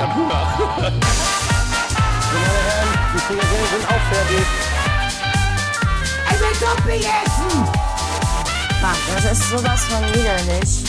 hab Hunger. Meine Herren, die Frikadellen sind auch fertig. Ich will Dumping essen! Ach, das ist sowas von widerlich.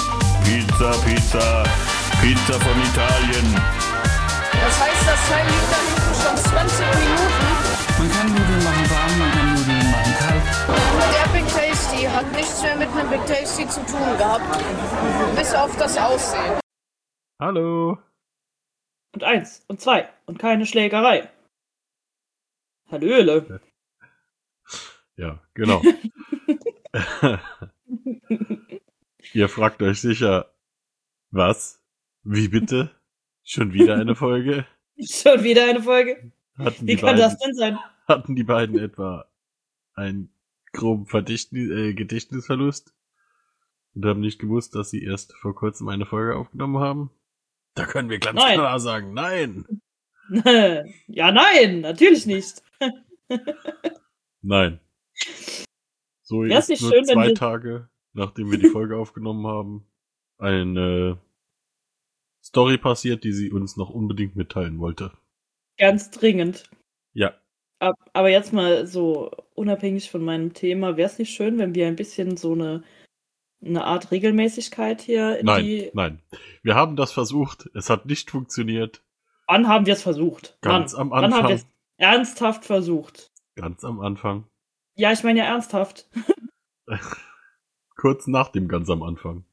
Pizza von Italien. Das heißt, das Teil liegt da hinten schon 20 Minuten. Man kann Nudeln machen warm, man kann Nudeln machen kalt. Der Big Tasty hat nichts mehr mit einem Big Tasty zu tun gehabt. Bis auf das Aussehen. Hallo. Und 1 und 2 und keine Schlägerei. Hallöle. Ja, genau. Ihr fragt euch sicher, was? Wie bitte? Schon wieder eine Folge? Schon wieder eine Folge? Wie kann das denn sein? Hatten die beiden etwa einen groben Gedächtnisverlust und haben nicht gewusst, dass sie erst vor kurzem eine Folge aufgenommen haben? Da können wir ganz klar sagen, nein! Ja, nein, natürlich nicht. Nein. So Wär's ist nicht nur schön, 2 wenn Tage, nachdem wir die Folge aufgenommen haben, eine Story passiert, die sie uns noch unbedingt mitteilen wollte. Ganz dringend. Ja. Aber jetzt mal so unabhängig von meinem Thema, wäre es nicht schön, wenn wir ein bisschen so eine Art Regelmäßigkeit hier in Nein. Wir haben das versucht, es hat nicht funktioniert. Wann haben wir es versucht? Ganz am Anfang. Wann haben wir es ernsthaft versucht? Ganz am Anfang. Ja, ich meine ja ernsthaft. Kurz nach dem ganz am Anfang.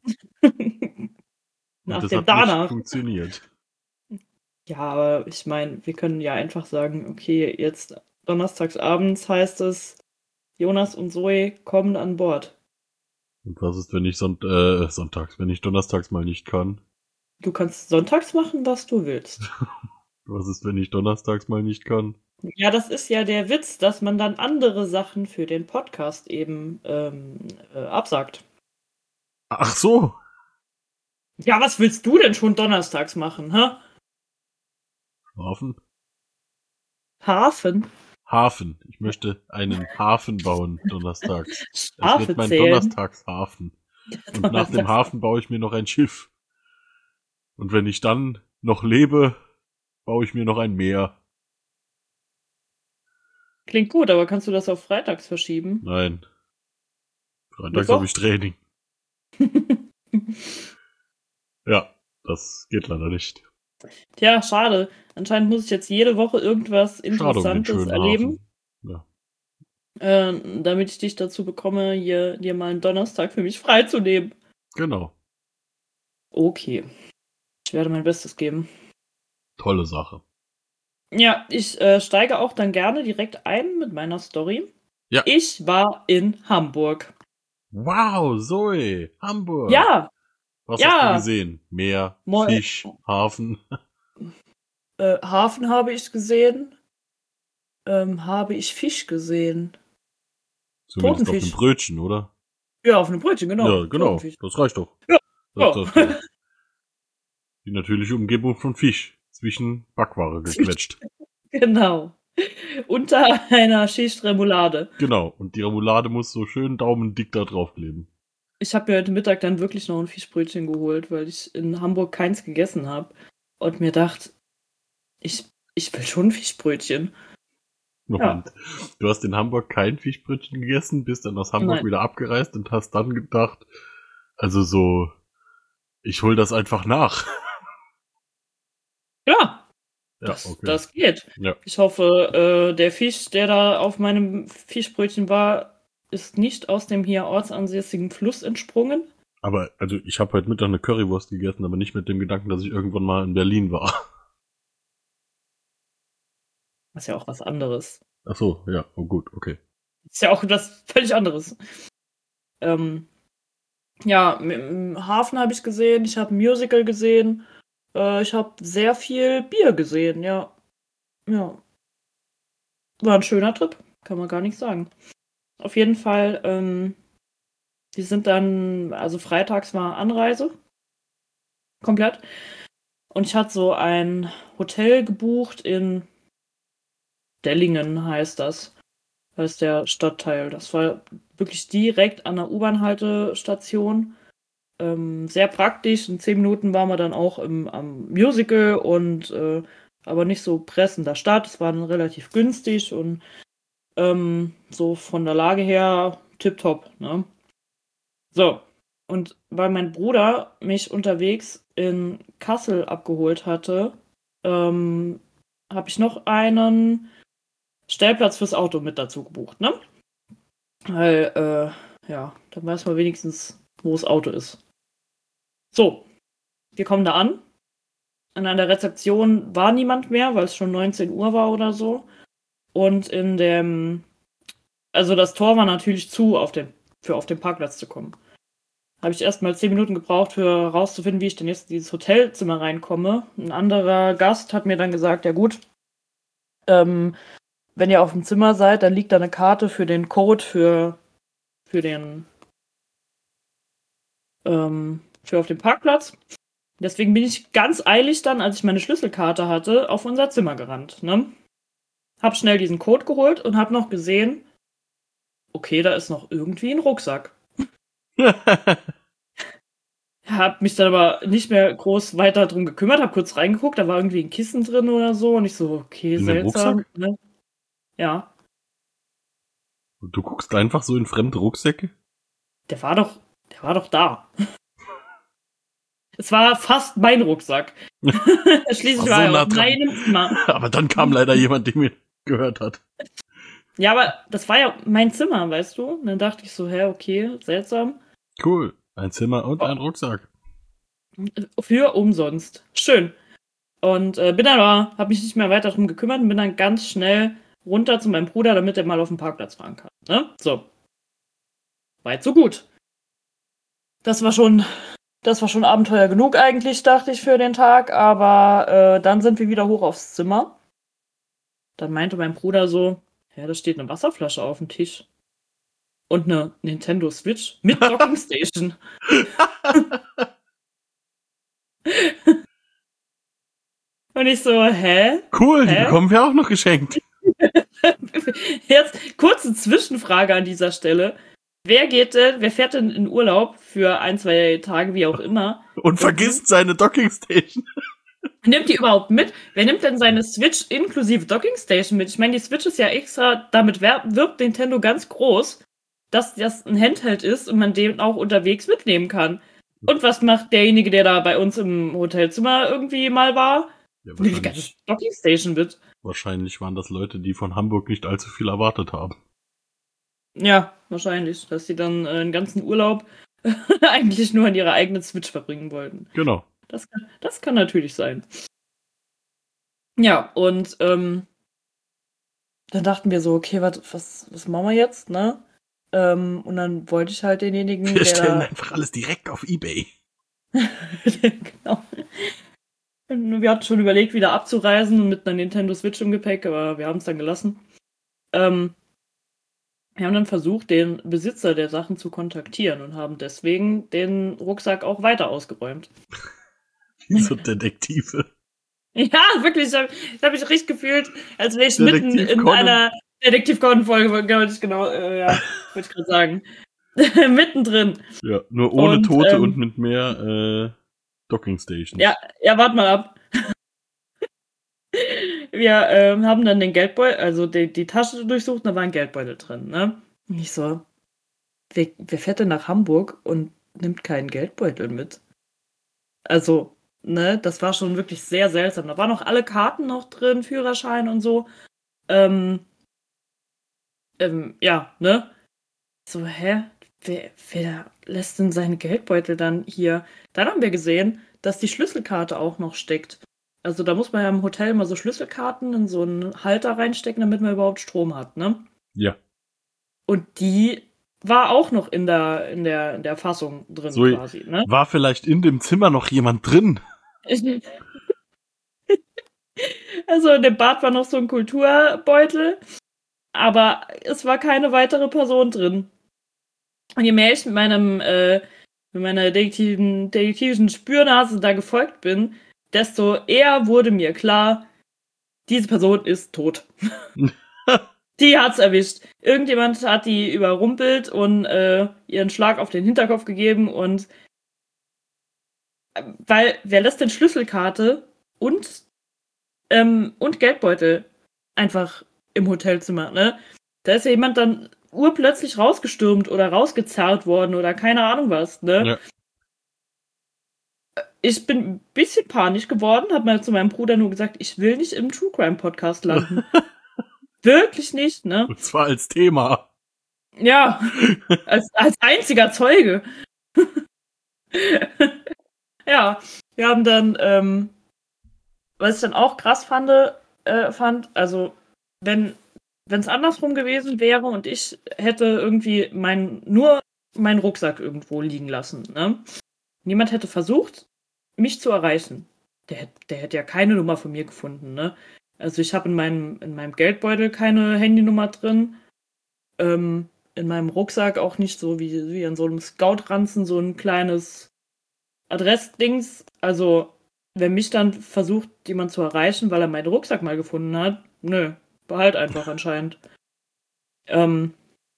Nach Und dem das hat danach. nicht funktioniert. Ja, aber ich meine, wir können ja einfach sagen, okay, jetzt donnerstags abends heißt es, Jonas und Zoe kommen an Bord. Und was ist, wenn ich wenn ich donnerstags mal nicht kann? Du kannst sonntags machen, was du willst. Was ist, wenn ich donnerstags mal nicht kann? Ja, das ist ja der Witz, dass man dann andere Sachen für den Podcast eben absagt. Ach so. Ja, was willst du denn schon donnerstags machen, hä? Hafen? Hafen? Ich möchte einen Hafen bauen donnerstags. Es Schafe wird mein zählen. Donnerstagshafen. Und nach dem Hafen baue ich mir noch ein Schiff. Und wenn ich dann noch lebe, baue ich mir noch ein Meer. Klingt gut, aber kannst du das auf freitags verschieben? Nein. Freitags Mittwoch? habe ich Training. Ja, das geht leider nicht. Tja, schade. Anscheinend muss ich jetzt jede Woche irgendwas Schade um den Interessantes schönen erleben, Hafen. Ja, damit ich dich dazu bekomme, dir mal einen Donnerstag für mich freizunehmen. genau. Okay. Ich werde mein Bestes geben. Tolle Sache. Ja, ich steige auch dann gerne direkt ein mit meiner Story. Ja. Ich war in Hamburg. Wow, Zoe, Hamburg. Ja, Was ja. hast du gesehen? Meer, Fisch, Hafen. Hafen habe ich gesehen. Habe ich Fisch gesehen? Zumindest auf Totenfisch. einem Brötchen, oder? Ja, auf einem Brötchen, genau. Ja, genau. Totenfisch. Das reicht doch. Ja. Das reicht. Die natürliche Umgebung von Fisch. Zwischen Backware gequetscht. Genau. Unter einer Schicht Remoulade. Genau. Und die Remoulade muss so schön daumendick da draufkleben. Ich habe mir heute Mittag dann wirklich noch ein Fischbrötchen geholt, weil ich in Hamburg keins gegessen habe. Und mir dachte, ich will schon ein Fischbrötchen. Moment. Du hast in Hamburg kein Fischbrötchen gegessen, bist dann aus Hamburg Nein. wieder abgereist und hast dann gedacht, also so, ich hol das einfach nach. Ja, Ja, okay. das geht. Ja. Ich hoffe, der Fisch, der da auf meinem Fischbrötchen war, ist nicht aus dem hier ortsansässigen Fluss entsprungen. Aber, also, ich habe heute Mittag eine Currywurst gegessen, aber nicht mit dem Gedanken, dass ich irgendwann mal in Berlin war. Das ist ja auch was anderes. Ach so, ja, oh gut, okay. Das ist ja auch was völlig anderes. Ja, im Hafen habe ich gesehen, ich habe ein Musical gesehen, ich habe sehr viel Bier gesehen, ja. Ja. War ein schöner Trip, kann man gar nicht sagen. Auf jeden Fall, wir sind dann, also freitags war Anreise. Komplett. Und ich hatte so ein Hotel gebucht in Dellingen, heißt das. Der Stadtteil. Das war wirklich direkt an der U-Bahn-Haltestation. sehr praktisch. In 10 Minuten waren wir dann auch am Musical und aber nicht so pressender Start. Es war dann relativ günstig und so von der Lage her tipptopp, ne? So, und weil mein Bruder mich unterwegs in Kassel abgeholt hatte, habe ich noch einen Stellplatz fürs Auto mit dazu gebucht, ne? Weil, ja, dann weiß man wenigstens, wo das Auto ist. So, wir kommen da an. Und an der Rezeption war niemand mehr, weil es schon 19 Uhr war oder so. Und also das Tor war natürlich zu, auf den Parkplatz zu kommen. Habe ich erst mal 10 Minuten gebraucht, für herauszufinden, wie ich denn jetzt in dieses Hotelzimmer reinkomme. Ein anderer Gast hat mir dann gesagt, ja gut, wenn ihr auf dem Zimmer seid, dann liegt da eine Karte für den Code für auf dem Parkplatz. Deswegen bin ich ganz eilig dann, als ich meine Schlüsselkarte hatte, auf unser Zimmer gerannt, ne? Hab schnell diesen Code geholt und hab noch gesehen, okay, da ist noch irgendwie ein Rucksack. Hab mich dann aber nicht mehr groß weiter drum gekümmert, hab kurz reingeguckt, da war irgendwie ein Kissen drin oder so und ich so, okay, In dem seltsam. Rucksack? Ne? Ja, Du guckst einfach so in fremde Rucksäcke? der war doch da. Es war fast mein Rucksack. Schließlich War war so er nah auf dran. meinem Zimmer. Aber dann kam leider jemand, der mir gehört hat. Ja, aber das war ja mein Zimmer, weißt du? Und dann dachte ich so, okay, seltsam. Cool. Ein Zimmer und ein Rucksack. Für umsonst. Schön. Und bin dann aber, hab mich nicht mehr weiter drum gekümmert und bin dann ganz schnell runter zu meinem Bruder, damit er mal auf den Parkplatz fahren kann. Ne? So. Weit so gut. Das war schon Abenteuer genug eigentlich, dachte ich, für den Tag. Aber dann sind wir wieder hoch aufs Zimmer. Dann meinte mein Bruder so, ja, da steht eine Wasserflasche auf dem Tisch. Und eine Nintendo Switch mit Docking Station. Und ich so, hä? Cool, die Hä? bekommen wir auch noch geschenkt. Jetzt kurze Zwischenfrage an dieser Stelle. Wer fährt denn in Urlaub für 1, 2 Tage, wie auch immer? Und vergisst seine Dockingstation. Nimmt die überhaupt mit? Wer nimmt denn seine Switch inklusive Docking Station mit? Ich meine, die Switch ist ja extra, damit wirbt Nintendo ganz groß, dass das ein Handheld ist und man den auch unterwegs mitnehmen kann. Und was macht derjenige, der da bei uns im Hotelzimmer irgendwie mal war? Ja, Nimmt die ganze Docking Station mit. wahrscheinlich waren das Leute, die von Hamburg nicht allzu viel erwartet haben. Ja, wahrscheinlich, dass sie dann einen ganzen Urlaub eigentlich nur an ihrer eigenen Switch verbringen wollten. Genau. Das kann natürlich sein. Ja, und dann dachten wir so, okay, was machen wir jetzt, ne? Und dann wollte ich halt denjenigen, Wir stellen einfach alles direkt auf eBay. Genau. Und wir hatten schon überlegt, wieder abzureisen mit einer Nintendo Switch im Gepäck, aber wir haben es dann gelassen. Wir haben dann versucht, den Besitzer der Sachen zu kontaktieren und haben deswegen den Rucksack auch weiter ausgeräumt. Wie so Detektive. Ja, wirklich, ich hab mich richtig gefühlt, als wäre ich mitten Detektiv in Conan. einer Detektiv-Conan-Folge, wollte ich gerade sagen. Mittendrin. Ja, nur ohne Und, Tote und mit mehr Dockingstations. Ja, warte mal ab. Wir haben dann den Geldbeutel, also die Tasche durchsucht, da war ein Geldbeutel drin, ne? Und ich so, wer fährt denn nach Hamburg und nimmt keinen Geldbeutel mit? Also, ne, das war schon wirklich sehr seltsam. Da waren noch alle Karten noch drin, Führerschein und so. Ja, ne? So, wer lässt denn seinen Geldbeutel dann hier? Dann haben wir gesehen, dass die Schlüsselkarte auch noch steckt. Also da muss man ja im Hotel mal so Schlüsselkarten in so einen Halter reinstecken, damit man überhaupt Strom hat, ne? Ja. Und die war auch noch in der Fassung drin So, quasi, ne? war vielleicht in dem Zimmer noch jemand drin? Also in dem Bad war noch so ein Kulturbeutel, aber es war keine weitere Person drin. Und je mehr ich mit meiner detektivischen Spürnase da gefolgt bin, desto eher wurde mir klar, diese Person ist tot. Die hat's erwischt. Irgendjemand hat die überrumpelt und ihren Schlag auf den Hinterkopf gegeben und Weil wer lässt denn Schlüsselkarte und Geldbeutel einfach im Hotelzimmer, ne? Da ist ja jemand dann urplötzlich rausgestürmt oder rausgezerrt worden oder keine Ahnung was, ne? Ja. Ich bin ein bisschen panisch geworden, habe mal zu meinem Bruder nur gesagt, ich will nicht im True Crime Podcast landen. Wirklich nicht, ne? Und zwar als Thema. Ja, als einziger Zeuge. Ja, wir haben dann, was ich dann auch krass fand, also wenn es andersrum gewesen wäre und ich hätte irgendwie meinen Rucksack irgendwo liegen lassen, ne? Niemand hätte versucht, mich zu erreichen. Der hätte ja keine Nummer von mir gefunden, ne? Also ich habe in meinem Geldbeutel keine Handynummer drin. In meinem Rucksack auch nicht so wie an so einem Scout-Ranzen so ein kleines Adressdings. Also, wenn mich dann versucht, jemand zu erreichen, weil er meinen Rucksack mal gefunden hat, nö, behalt einfach anscheinend. Da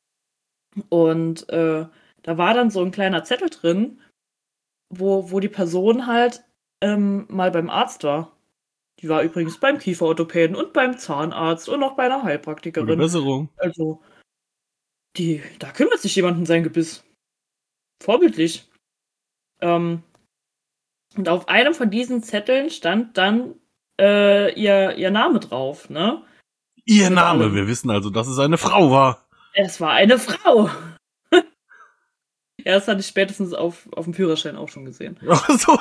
war dann so ein kleiner Zettel drin, wo die Person halt mal beim Arzt war. Die war übrigens beim Kieferorthopäden und beim Zahnarzt und auch bei einer Heilpraktikerin. Gute Besserung. Also, da kümmert sich jemand um sein Gebiss. Vorbildlich. Und auf einem von diesen Zetteln stand dann ihr Name drauf, ne? Ihr Name, wir wissen also, dass es eine Frau war. Es war eine Frau. Ja, das hatte ich spätestens auf dem Führerschein auch schon gesehen. Ach so.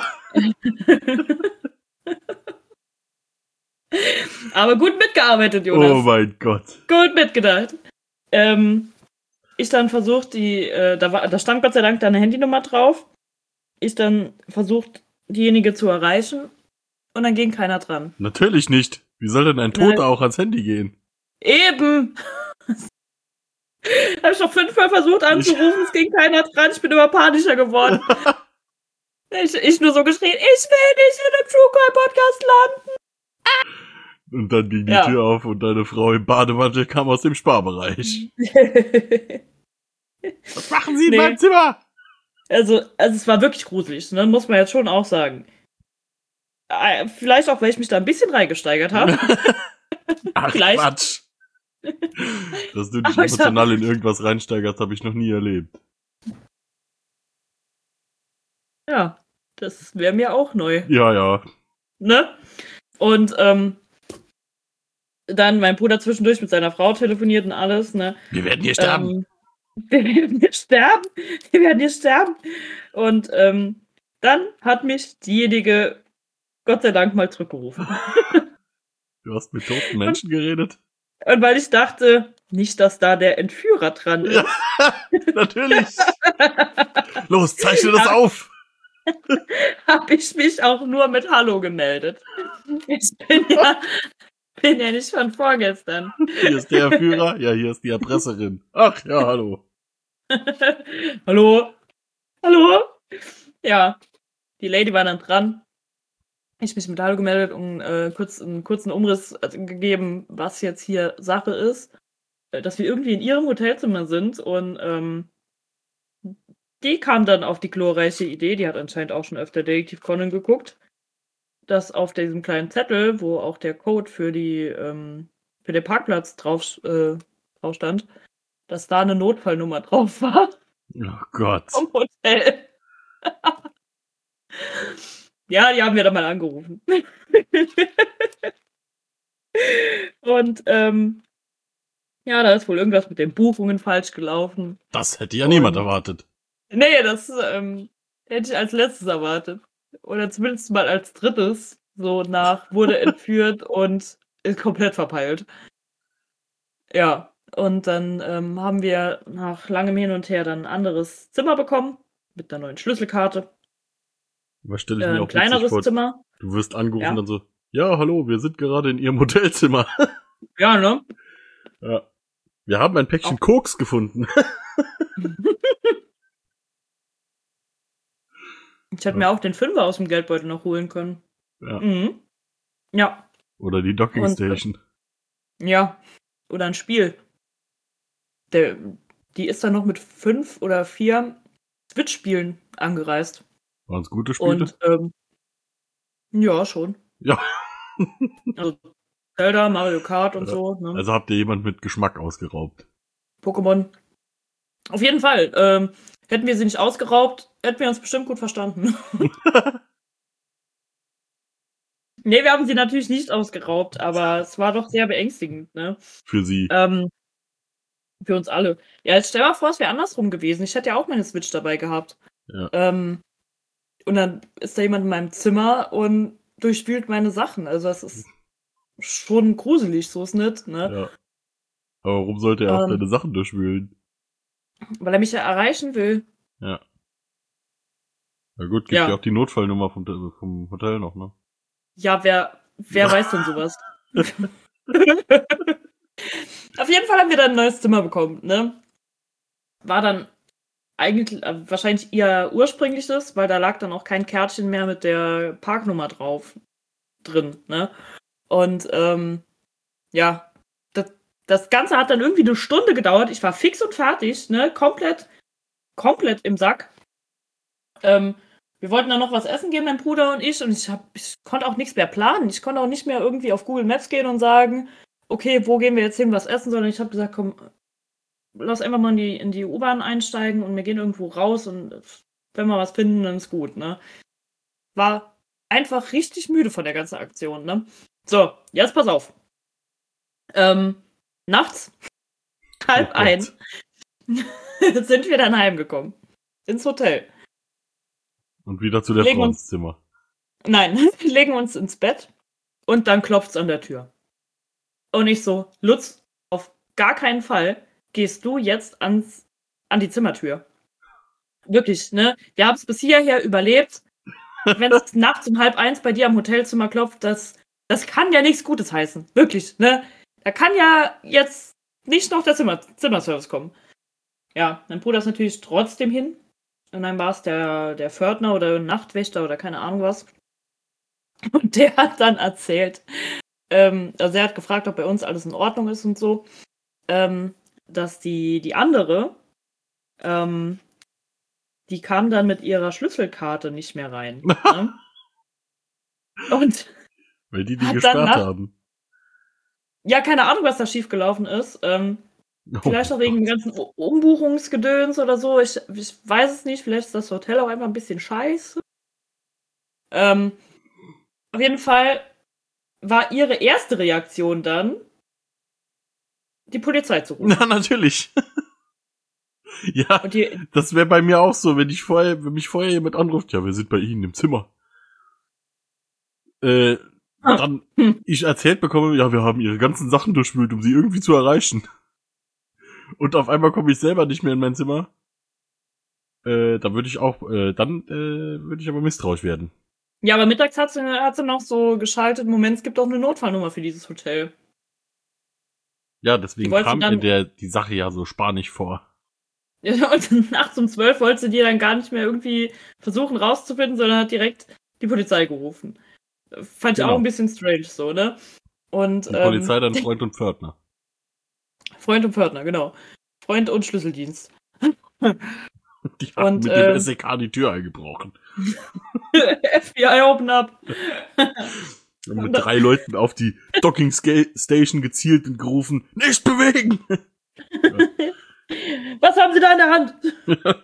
Aber gut mitgearbeitet, Jonas. Oh mein Gott. Gut mitgedacht. Ich dann versucht, da stand Gott sei Dank da eine Handynummer drauf. Ich dann versucht, diejenige zu erreichen und dann ging keiner dran. Natürlich nicht. Wie soll denn ein Toter auch ans Handy gehen? Eben! Habe ich doch 5-mal versucht anzurufen, es ging keiner dran, ich bin immer panischer geworden. Ich nur so geschrien, ich will nicht in einem True Crime Podcast landen. Und dann ging die Tür auf und deine Frau im Bademantel kam aus dem Sparbereich. Was machen Sie in meinem Zimmer? Also es war wirklich gruselig, ne? Muss man jetzt schon auch sagen. Vielleicht auch, weil ich mich da ein bisschen reingesteigert habe. Ach, vielleicht. Quatsch. Dass du dich emotional in irgendwas reinsteigerst, habe ich noch nie erlebt. Ja, das wäre mir auch neu. Ja. Ne? Und dann mein Bruder zwischendurch mit seiner Frau telefoniert und alles, ne? Wir werden hier sterben. Wir werden hier sterben. Und dann hat mich diejenige Gott sei Dank mal zurückgerufen. Du hast mit toten Menschen geredet? Und weil ich dachte, nicht, dass da der Entführer dran ist. Ja, natürlich. Los, zeichne das auf. Habe ich mich auch nur mit Hallo gemeldet. Ich bin ja nicht von vorgestern. Hier ist der Entführer, ja, hier ist die Erpresserin. Ach ja, hallo. Hallo? Ja, die Lady war dann dran. Ich mich mit Hallo gemeldet und einen kurzen Umriss gegeben, was jetzt hier Sache ist. Dass wir irgendwie in ihrem Hotelzimmer sind und die kam dann auf die glorreiche Idee, die hat anscheinend auch schon öfter Detektiv Conan geguckt, dass auf diesem kleinen Zettel, wo auch der Code für den Parkplatz drauf stand, dass da eine Notfallnummer drauf war. Oh Gott. Vom Hotel. Ja, die haben wir dann mal angerufen. Und ja, da ist wohl irgendwas mit den Buchungen falsch gelaufen. Das hätte ja niemand erwartet. Nee, das hätte ich als letztes erwartet. Oder zumindest mal als drittes. So wurde entführt und ist komplett verpeilt. Ja, und dann haben wir nach langem Hin und Her dann ein anderes Zimmer bekommen. Mit einer neuen Schlüsselkarte. Was stelle ich mir auch ein kleineres vor? Zimmer. Du wirst angerufen und so, ja, hallo, wir sind gerade in Ihrem Hotelzimmer. Ja, ne? Ja. Wir haben ein Päckchen Koks gefunden. Ich hätte mir auch den Fünfer aus dem Geldbeutel noch holen können. Ja. Mhm. Ja. Oder die Dockingstation. Ja. Oder ein Spiel. Die ist dann noch mit 5 oder 4 Switch-Spielen angereist. Waren es gute Spiele? Und, ja, schon. Ja. Also, Zelda, Mario Kart und so, ne? Also habt ihr jemand mit Geschmack ausgeraubt? Pokémon. Auf jeden Fall. Hätten wir sie nicht ausgeraubt, hätten wir uns bestimmt gut verstanden. Nee, wir haben sie natürlich nicht ausgeraubt, aber es war doch sehr beängstigend, ne? Für sie. Für uns alle. Ja, jetzt stell mal vor, es wäre andersrum gewesen. Ich hätte ja auch meine Switch dabei gehabt. Ja. Und dann ist da jemand in meinem Zimmer und durchspült meine Sachen. Also das ist schon gruselig, so ist nicht, ne? Ja. Aber warum sollte er auch deine Sachen durchwühlen? Weil er mich ja erreichen will. Ja. Na gut, gibt ja auch die Notfallnummer vom Hotel noch, ne? Ja, wer weiß denn sowas? Auf jeden Fall haben wir dann ein neues Zimmer bekommen, ne? War dann eigentlich wahrscheinlich ihr ursprüngliches, weil da lag dann auch kein Kärtchen mehr mit der Parknummer drin, ne? Und ja, das Ganze hat dann irgendwie eine Stunde gedauert. Ich war fix und fertig, ne? Komplett im Sack. Wir wollten dann noch was essen gehen, mein Bruder und ich konnte auch nichts mehr planen. Ich konnte auch nicht mehr irgendwie auf Google Maps gehen und sagen, okay, wo gehen wir jetzt hin, was essen, sondern ich habe gesagt, komm, lass einfach mal in die U-Bahn einsteigen und wir gehen irgendwo raus und wenn wir was finden, dann ist gut, ne? War einfach richtig müde von der ganzen Aktion, ne? So, jetzt pass auf. Nachts, 1:30, sind wir dann heimgekommen. Ins Hotel. Und wieder zu der Frau ins Zimmer. Nein, wir legen uns ins Bett und dann klopft's an der Tür. Und ich so, Lutz, auf gar keinen Fall gehst du jetzt an die Zimmertür. Wirklich, ne? Wir haben es bis hierher überlebt. Wenn es nachts um 1:30 bei dir am Hotelzimmer klopft, das kann ja nichts Gutes heißen. Wirklich, ne? Da kann ja jetzt nicht noch der Zimmerservice kommen. Ja, mein Bruder ist natürlich trotzdem hin. Und dann war es der Pförtner oder Nachtwächter oder keine Ahnung was. Und der hat dann erzählt, also er hat gefragt, ob bei uns alles in Ordnung ist und so, dass die andere, die kam dann mit ihrer Schlüsselkarte nicht mehr rein. Ne? Und weil die gesperrt haben. Ja, keine Ahnung, was da schiefgelaufen ist. Vielleicht auch wegen dem ganzen Umbuchungsgedöns oder so. Ich weiß es nicht. Vielleicht ist das Hotel auch einfach ein bisschen scheiße. Auf jeden Fall war ihre erste Reaktion dann, die Polizei zu rufen. Na, natürlich. Ja, das wäre bei mir auch so, wenn mich vorher jemand anruft, ja, wir sind bei Ihnen im Zimmer. Dann ich erzählt bekomme, ja, wir haben Ihre ganzen Sachen durchwühlt, um Sie irgendwie zu erreichen. Und auf einmal komme ich selber nicht mehr in mein Zimmer. Da würde ich auch, würde ich aber misstrauisch werden. Ja, aber mittags hat sie noch so geschaltet, Moment, es gibt auch eine Notfallnummer für dieses Hotel. Ja, deswegen kam mir die Sache ja so spanisch vor. Ja, und nachts um 12 wollte sie die dann gar nicht mehr irgendwie versuchen rauszufinden, sondern hat direkt die Polizei gerufen. Fand ich auch ein bisschen strange so, ne? Und, die Polizei dann Freund und Pförtner. Freund und Pförtner, genau. Freund und Schlüsseldienst. Die haben mit dem SEK die Tür eingebrochen. FBI open up. Und mit 3 Leuten auf die Docking Station gezielt und gerufen, nicht bewegen! Was haben Sie da in der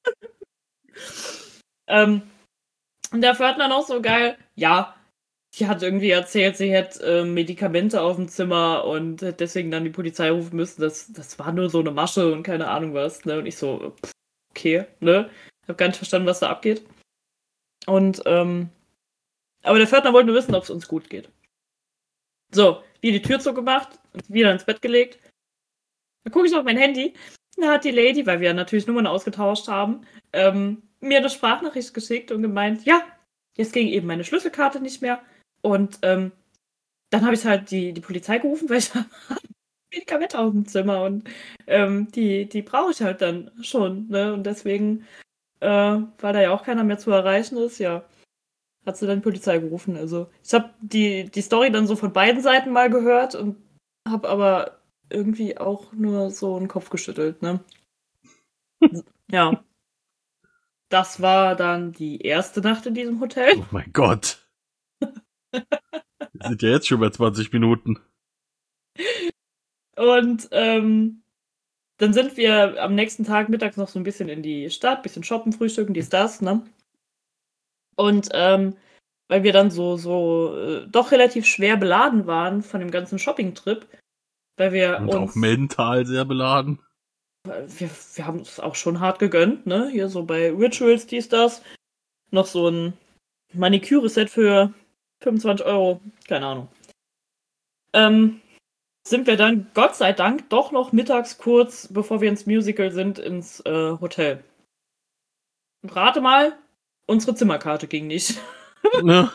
Hand? Und der Pförtner noch so geil, ja, die hat irgendwie erzählt, sie hätte Medikamente auf dem Zimmer und hätte deswegen dann die Polizei rufen müssen. Das war nur so eine Masche und keine Ahnung was. Ne? Und ich so, okay, ne? Hab gar nicht verstanden, was da abgeht. Und, aber der Pförtner wollte nur wissen, ob es uns gut geht. So, wir die Tür zugemacht und wieder ins Bett gelegt. Dann gucke ich auf mein Handy. Da hat die Lady, weil wir natürlich Nummern ausgetauscht haben, mir eine Sprachnachricht geschickt und gemeint, ja, jetzt ging eben meine Schlüsselkarte nicht mehr. Und dann habe ich halt die Polizei gerufen, weil ich habe Medikamente auf dem Zimmer und die brauche ich halt dann schon. Ne? Und deswegen, weil da ja auch keiner mehr zu erreichen ist, ja, hat sie dann die Polizei gerufen. Also ich habe die Story dann so von beiden Seiten mal gehört und habe aber irgendwie auch nur so einen Kopf geschüttelt, ne? Ja. das war dann die erste Nacht in diesem Hotel. Oh mein Gott. Wir sind ja jetzt schon bei 20 Minuten. Und dann sind wir am nächsten Tag mittags noch so ein bisschen in die Stadt, bisschen shoppen, frühstücken, dies, das, ne? Und weil wir dann so doch relativ schwer beladen waren von dem ganzen Shopping-Trip, weil wir Und uns... auch mental sehr beladen. Wir haben es auch schon hart gegönnt, ne? Hier so bei Rituals, dies, das. Noch so ein Maniküre-Set für 25 Euro, keine Ahnung. Sind wir dann, Gott sei Dank, doch noch mittags kurz, bevor wir ins Musical sind, ins Hotel. Und rate mal, unsere Zimmerkarte ging nicht. Ja.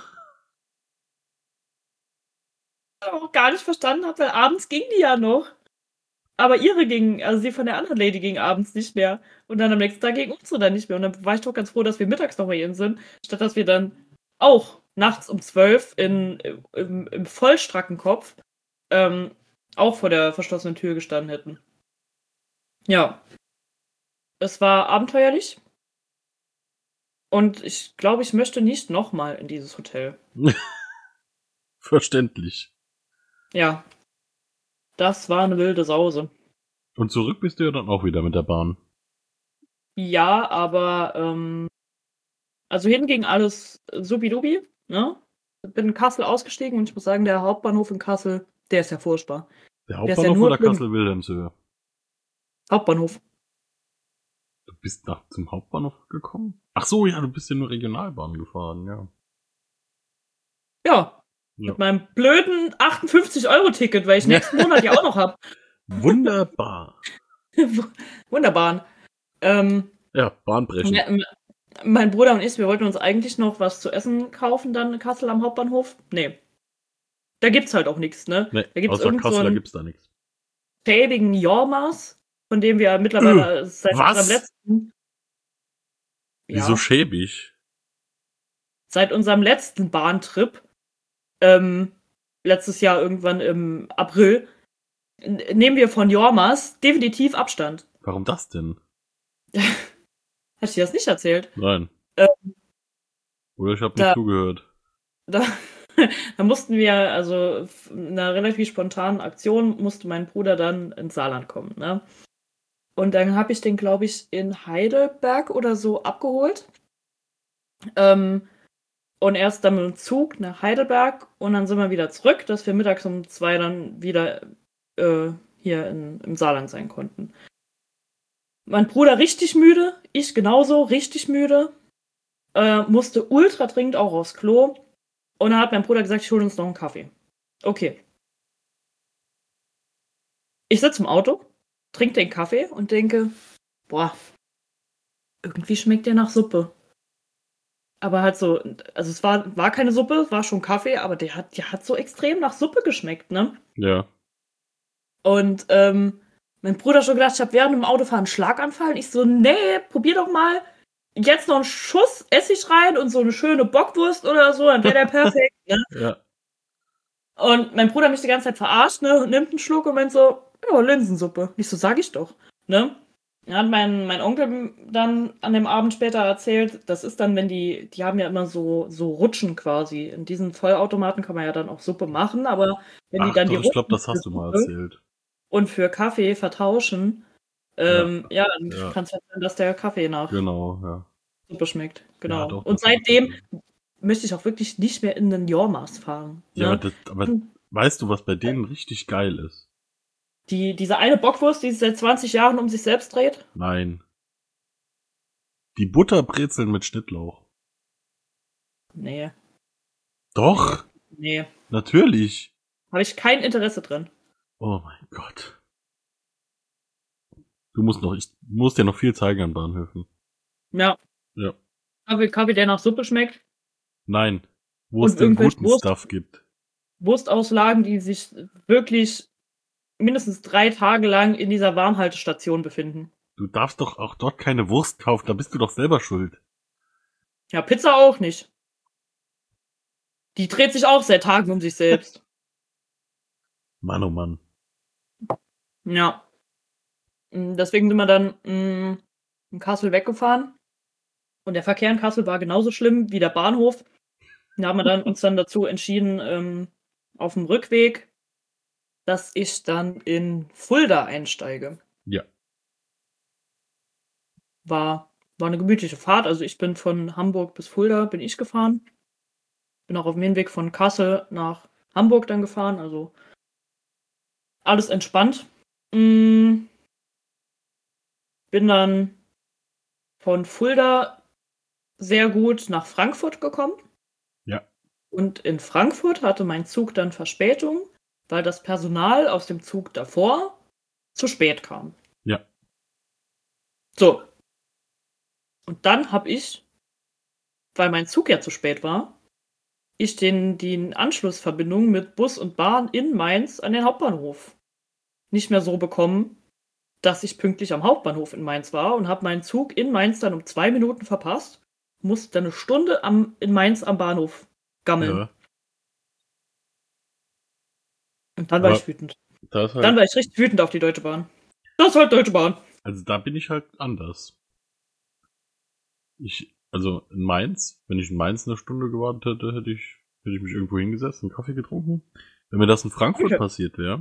Ich auch gar nicht verstanden habe, weil abends ging die ja noch. Aber ihre ging, also die von der anderen Lady ging abends nicht mehr. Und dann am nächsten Tag ging unsere dann nicht mehr. Und dann war ich doch ganz froh, dass wir mittags noch bei ihnen sind, statt dass wir dann auch nachts um 12 im Vollstrackenkopf auch vor der verschlossenen Tür gestanden hätten. Ja. Es war abenteuerlich. Und ich glaube, ich möchte nicht nochmal in dieses Hotel. Verständlich. Ja. Das war eine wilde Sause. Und zurück bist du ja dann auch wieder mit der Bahn. Ja, aber also hin ging alles supidupi, ne? Bin in Kassel ausgestiegen und ich muss sagen, der Hauptbahnhof in Kassel, der ist ja furchtbar. Der ist ja Hauptbahnhof nur oder schlimm. Kassel-Wilhelmshöhe? Hauptbahnhof. Du bist zum Hauptbahnhof gekommen? Ach so, ja, du bist ja nur Regionalbahn gefahren, ja. Ja. Ja. Mit meinem blöden 58-Euro-Ticket, weil ich nächsten Monat ja auch noch hab. Wunderbar. Wunderbar. Ja, Bahnbrechen. Mein Bruder und ich, wir wollten uns eigentlich noch was zu essen kaufen dann in Kassel am Hauptbahnhof. Nee. Da gibt's halt auch nichts, ne? Nee, Da gibt's außer irgend so Kasseler einen gibt's da nichts. schäbigen Jormas, von dem wir mittlerweile seit was? unserem letzten... Wieso schäbig? Seit unserem letzten Bahntrip, letztes Jahr irgendwann im April, nehmen wir von Jormas definitiv Abstand. Warum das denn? Hast du dir das nicht erzählt? Nein. Oder ich habe da- nicht zugehört. Da mussten wir, also in einer relativ spontanen Aktion, musste mein Bruder dann ins Saarland kommen, ne? Und dann habe ich den, glaube ich, in Heidelberg oder so abgeholt. Und erst dann mit dem Zug nach Heidelberg und dann sind wir wieder zurück, dass wir mittags um 2 dann wieder hier im Saarland sein konnten. Mein Bruder richtig müde, ich genauso richtig müde, musste ultra dringend auch aufs Klo. Und dann hat mein Bruder gesagt, ich hole uns noch einen Kaffee. Okay. Ich sitze im Auto, trinke den Kaffee und denke, boah, irgendwie schmeckt der nach Suppe. Aber halt so, also es war keine Suppe, war schon Kaffee, aber der hat so extrem nach Suppe geschmeckt, ne? Ja. Und mein Bruder schon gedacht, ich habe während dem Autofahren einen Schlaganfall. Und ich so, nee, probier doch mal jetzt noch einen Schuss Essig rein und so eine schöne Bockwurst oder so, dann wäre der perfekt, ne? Ja. Und mein Bruder mich die ganze Zeit verarscht, ne? Und nimmt einen Schluck und meint so, ja, Linsensuppe. Ich so, sag ich doch, ne? Dann hat mein Onkel dann an dem Abend später erzählt, das ist dann, wenn die haben ja immer so Rutschen quasi. In diesen Vollautomaten kann man ja dann auch Suppe machen, aber wenn die dann doch, die ich glaube, Rutschen das hast du für mal Suppe erzählt. und für Kaffee vertauschen, dann Ja. kann es halt sein, dass der Kaffee nach Genau, ja. Suppe schmeckt. Genau. Ja, doch, und das seitdem hat- möchte ich auch wirklich nicht mehr in den Jormas fahren. Ja, Ne? aber weißt du, was bei denen richtig geil ist? Diese eine Bockwurst, die sich seit 20 Jahren um sich selbst dreht? Nein. Die Butterbrezeln mit Schnittlauch. Nee. Doch, Nee. natürlich. Habe ich kein Interesse drin. Oh mein Gott. Ich muss dir noch viel zeigen an Bahnhöfen. Ja. Ja. Kaffee, der nach Suppe schmeckt. Nein. Wo Und es den irgendwelche guten Stuff gibt. Wurstauslagen, die sich wirklich mindestens 3 Tage lang in dieser Warmhaltestation befinden. Du darfst doch auch dort keine Wurst kaufen, da bist du doch selber schuld. Ja, Pizza auch nicht. Die dreht sich auch seit Tagen um sich selbst. Mann, oh Mann. Ja. Deswegen sind wir dann in Kassel weggefahren. Und der Verkehr in Kassel war genauso schlimm wie der Bahnhof. Da haben wir uns dann dazu entschieden, auf dem Rückweg, dass ich dann in Fulda einsteige. Ja. War eine gemütliche Fahrt. Also ich bin von Hamburg bis Fulda bin ich gefahren. Bin auch auf dem Hinweg von Kassel nach Hamburg dann gefahren. Also alles entspannt. Bin dann von Fulda sehr gut nach Frankfurt gekommen. Ja. Und in Frankfurt hatte mein Zug dann Verspätung, weil das Personal aus dem Zug davor zu spät kam. Ja. So. Und dann habe ich, weil mein Zug ja zu spät war, die Anschlussverbindung mit Bus und Bahn in Mainz an den Hauptbahnhof nicht mehr so bekommen, dass ich pünktlich am Hauptbahnhof in Mainz war und habe meinen Zug in Mainz dann um 2 Minuten verpasst, musste dann eine Stunde in Mainz am Bahnhof gammeln. Ja. Und dann war ich wütend. Halt, dann war ich richtig wütend auf die Deutsche Bahn. Das ist halt Deutsche Bahn. Also da bin ich halt anders. Also in Mainz, wenn ich in Mainz eine Stunde gewartet hätte, hätte ich mich irgendwo hingesetzt, einen Kaffee getrunken. Wenn mir das in Frankfurt passiert wäre,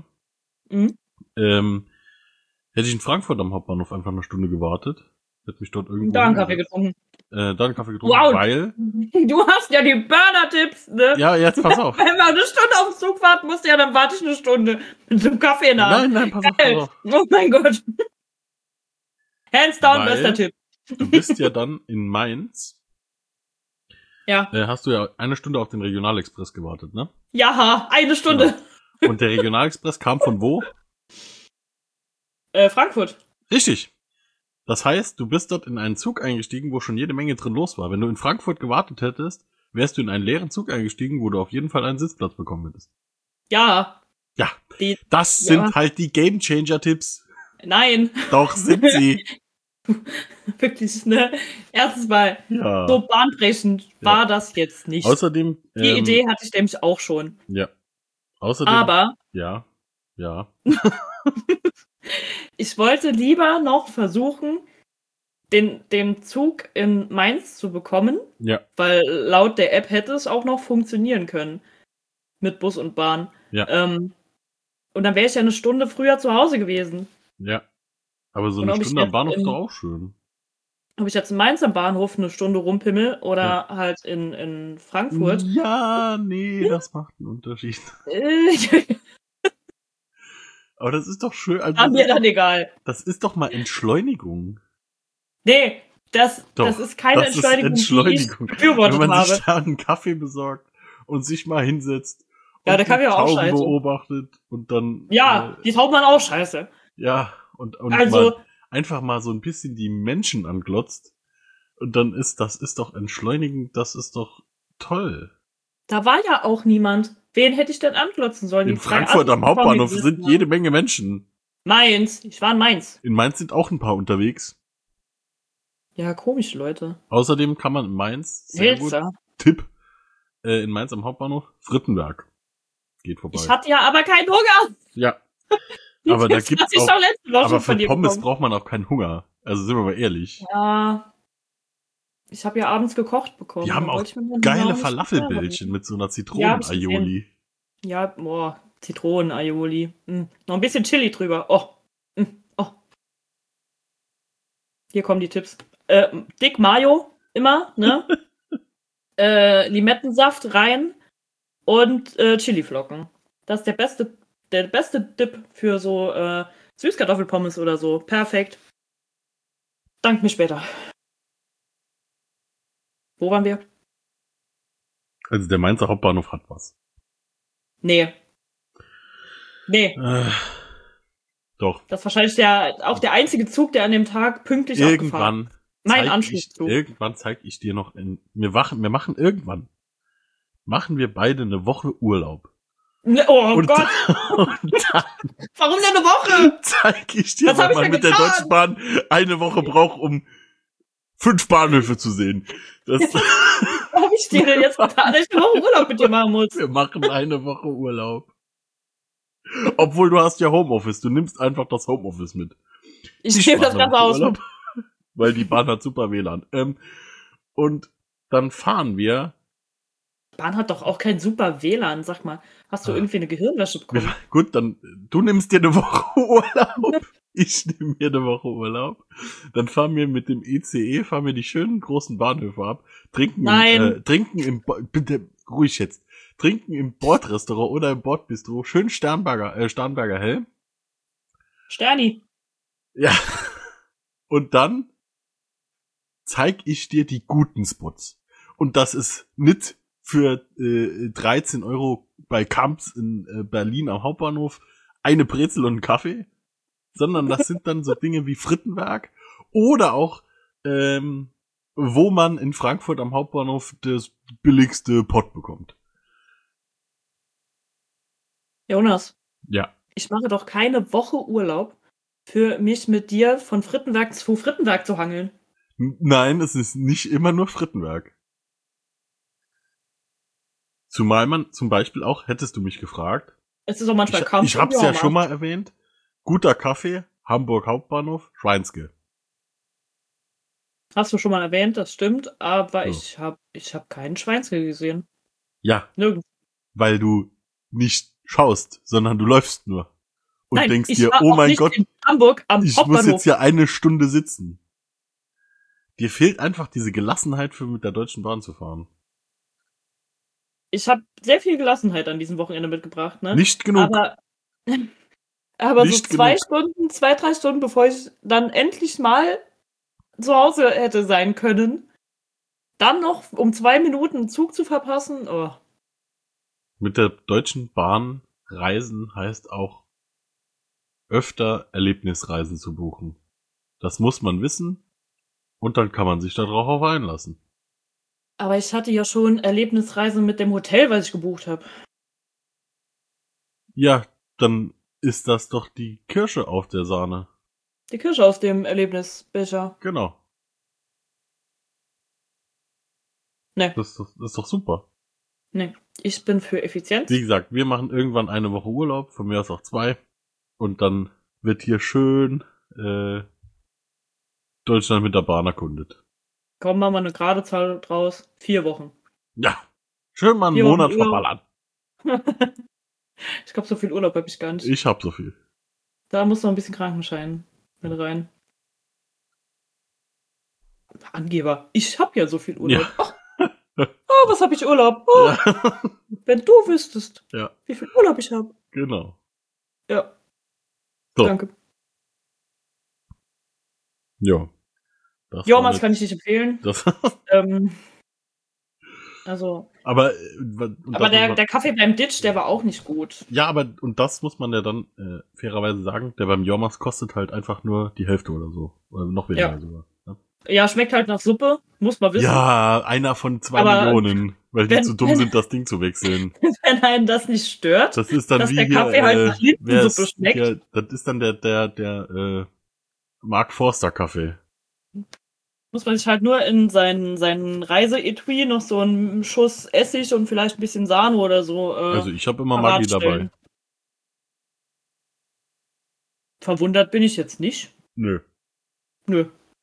hätte ich in Frankfurt am Hauptbahnhof einfach eine Stunde gewartet, hätte mich dort irgendwo da einen Kaffee getrunken. Wow. Weil... Du hast ja die Burner-Tipps, ne? Ja, jetzt pass auf. Wenn wir eine Stunde auf den Zug warten musst, ja, dann warte ich eine Stunde mit einem Kaffee in der Hand. Nein, pass auf. Oh mein Gott. Hands down, bester Tipp. Du bist ja dann in Mainz. Ja. Hast du ja eine Stunde auf den Regionalexpress gewartet, ne? Ja, eine Stunde. Genau. Und der Regionalexpress kam von wo? Frankfurt. Richtig. Das heißt, du bist dort in einen Zug eingestiegen, wo schon jede Menge drin los war. Wenn du in Frankfurt gewartet hättest, wärst du in einen leeren Zug eingestiegen, wo du auf jeden Fall einen Sitzplatz bekommen hättest. Ja. Ja. Das sind halt die Gamechanger-Tipps. Nein. Doch, sind sie. Wirklich, ne? Erstens mal, so bahnbrechend war das jetzt nicht. Außerdem... Die Idee hatte ich nämlich auch schon. Ja. Außerdem... Aber... Ja. Ich wollte lieber noch versuchen, den Zug in Mainz zu bekommen. Ja. Weil laut der App hätte es auch noch funktionieren können. Mit Bus und Bahn. Ja. Und dann wäre ich ja eine Stunde früher zu Hause gewesen. Ja. Aber so eine Stunde am Bahnhof ist doch auch schön. Ob ich jetzt in Mainz am Bahnhof eine Stunde rumpimmel oder halt in Frankfurt. Ja, nee, das macht einen Unterschied. Aber das ist doch schön. Also mir dann egal. Das ist doch mal Entschleunigung. Nee, das ist keine Entschleunigung, die ich befürwortet habe. Wenn man sich da einen Kaffee besorgt und sich mal hinsetzt und der Kaffee auch scheiße beobachtet und dann... Ja, die Tauben waren auch scheiße. Ja, und also, mal einfach mal so ein bisschen die Menschen anglotzt und dann ist doch entschleunigend, das ist doch toll. Da war ja auch niemand. Wen hätte ich denn anglotzen sollen? In Frankfurt am Hauptbahnhof sind jede Menge Menschen. Mainz, ich war in Mainz. In Mainz sind auch ein paar unterwegs. Ja, komische Leute. Außerdem kann man in Mainz, sehr gut, Tipp, in Mainz am Hauptbahnhof, Frittenberg. Geht vorbei. Ich hatte ja aber keinen Hunger. Ja. Aber da gibt's auch, aber für Pommes bekommen. braucht man auch keinen Hunger. Also sind wir mal ehrlich. Ja. Ich habe ja abends gekocht bekommen. Die haben auch geile Falafelbällchen mit so einer Zitronen-Aioli. Ja, boah, Zitronen-Aioli. Noch ein bisschen Chili drüber. Oh. Hier kommen die Tipps. Dick Mayo, immer, ne? Limettensaft rein und Chiliflocken. Das ist der beste Dip für so Süßkartoffelpommes oder so. Perfekt. Dank mir später. Wo waren wir? Also der Mainzer Hauptbahnhof hat was. Nee. Doch. Das ist wahrscheinlich auch der einzige Zug, der an dem Tag pünktlich abgefahren ist. Mein Anschlusszug. Irgendwann zeige ich dir noch machen wir beide eine Woche Urlaub. Oh Gott! Warum denn eine Woche? Zeig ich dir, weil man mit der Deutschen Bahn eine Woche braucht, um 5 Bahnhöfe zu sehen. Das hab ich dir denn jetzt getan, dass ich eine Woche Urlaub mit dir machen muss? Wir machen eine Woche Urlaub. Obwohl du hast ja Homeoffice, du nimmst einfach das Homeoffice mit. Ich nehme das Ganze aus. Weil die Bahn hat super WLAN. Und dann fahren wir. Bahn hat doch auch kein super WLAN, sag mal. Hast du irgendwie eine Gehirnwäsche bekommen? Gut, dann du nimmst dir eine Woche Urlaub. Ich nehme mir eine Woche Urlaub. Dann fahren wir mit dem ICE, fahren wir die schönen großen Bahnhöfe ab, trinken bitte ruhig jetzt. Trinken im Bordrestaurant oder im Bordbistro schön Starnberger Hell. Sterni. Ja. Und dann zeig ich dir die guten Spots. Und das ist nicht für 13 Euro bei Kamps in Berlin am Hauptbahnhof eine Brezel und einen Kaffee, sondern das sind dann so Dinge wie Frittenwerk oder auch wo man in Frankfurt am Hauptbahnhof das billigste Pott bekommt. Jonas. Ja. Ich mache doch keine Woche Urlaub für mich mit dir von Frittenwerk zu Frittenwerk zu hangeln. Nein, es ist nicht immer nur Frittenwerk. Zumal man zum Beispiel auch, hättest du mich gefragt. Es ist auch manchmal kaum. Ich hab's ja schon mal erwähnt. Guter Kaffee, Hamburg Hauptbahnhof, Schweinske. Hast du schon mal erwähnt, das stimmt, aber So. ich hab keinen Schweinske gesehen. Ja. Nirgends. Weil du nicht schaust, sondern du läufst nur. Und Nein, denkst ich dir, war oh auch mein nicht Gott, in Hamburg am ich muss Hauptbahnhof. jetzt hier eine Stunde sitzen. Dir fehlt einfach diese Gelassenheit für mit der Deutschen Bahn zu fahren. Ich habe sehr viel Gelassenheit an diesem Wochenende mitgebracht, ne? Nicht genug. Aber Nicht so 3 Stunden, bevor ich dann endlich mal zu Hause hätte sein können, dann noch um 2 Minuten einen Zug zu verpassen, oh. Mit der Deutschen Bahn reisen heißt auch öfter Erlebnisreisen zu buchen. Das muss man wissen und dann kann man sich darauf einlassen. Aber ich hatte ja schon Erlebnisreisen mit dem Hotel, was ich gebucht habe. Ja, dann ist das doch die Kirsche auf der Sahne. Die Kirsche aus dem Erlebnisbecher. Genau. Nee. Das ist doch super. Nee, ich bin für Effizienz. Wie gesagt, wir machen irgendwann eine Woche Urlaub, von mir aus auch 2. Und dann wird hier schön Deutschland mit der Bahn erkundet. Komm, machen wir eine gerade Zahl draus. 4 Wochen. Ja, schön mal einen 4 Wochen Monat Urlaub. verballern. Ich glaube, so viel Urlaub habe ich gar nicht. Ich hab so viel. Da muss noch ein bisschen Krankenschein mit rein. Angeber. Ich habe ja so viel Urlaub. Ja. Oh, was habe ich Urlaub? Oh, Ja. wenn du wüsstest, Ja, wie viel Urlaub ich habe. genau. Ja. So. Danke. Ja. Das Jomas war kann ich nicht empfehlen. das. Also. Aber der Kaffee beim Ditch, der war auch nicht gut. ja, aber und das muss man ja dann fairerweise sagen, der beim Jormas kostet halt einfach nur die Hälfte oder so. Oder noch weniger Ja. sogar. Ne? Ja, schmeckt halt nach Suppe, muss man wissen. Ja, einer von 2 Aber Millionen, weil die wenn- zu dumm sind, das Ding zu wechseln. Wenn einen das nicht stört, Das ist dann dass wie der hier, Kaffee halt nach Linsensuppe schmeckt. Hier, das ist dann der Mark Forster Kaffee. muss man sich halt nur in seinen Reiseetui noch so einen Schuss Essig und vielleicht ein bisschen Sahne oder so Also ich habe immer parat Maggi dabei. stellen. Verwundert bin ich jetzt nicht. Nö. Nö.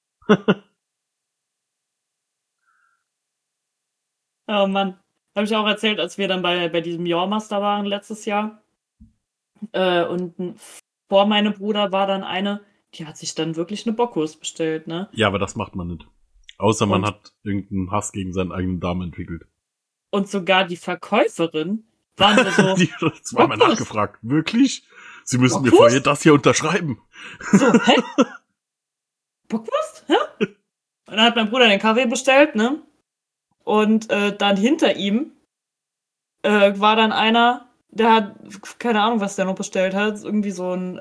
Oh Mann. Habe ich auch erzählt, als wir dann bei diesem Jormaster waren letztes Jahr. Und vor meinem Bruder war dann eine, die hat sich dann wirklich eine Bockwurst bestellt, ne? Ja, aber das macht man nicht. Außer man Und- hat irgendeinen Hass gegen seinen eigenen Darm entwickelt. Und sogar die Verkäuferin war nur so, Die hat zweimal Bockwurst. nachgefragt. Wirklich? Sie müssen mir Bockwurst? vorher das hier unterschreiben. so, hä? Bockwurst? Hä? Und dann hat mein Bruder den Kaffee bestellt, ne? Und dann hinter ihm war dann einer, der hat, keine Ahnung, was der noch bestellt hat, irgendwie so ein,